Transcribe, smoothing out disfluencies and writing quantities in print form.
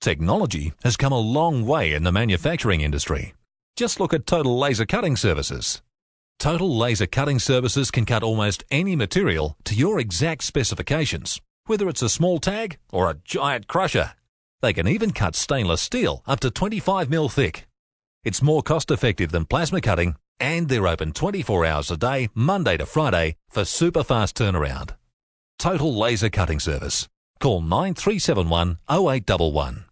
Technology has come a long way in the manufacturing industry. Just look at Total Laser Cutting Services. Total Laser Cutting Services can cut almost any material to your exact specifications, whether it's a small tag or a giant crusher. They can even cut stainless steel up to 25mm thick. It's more cost-effective than plasma cutting, and they're open 24 hours a day, Monday to Friday, for super fast turnaround. Total Laser Cutting Service. Call 9371 0811.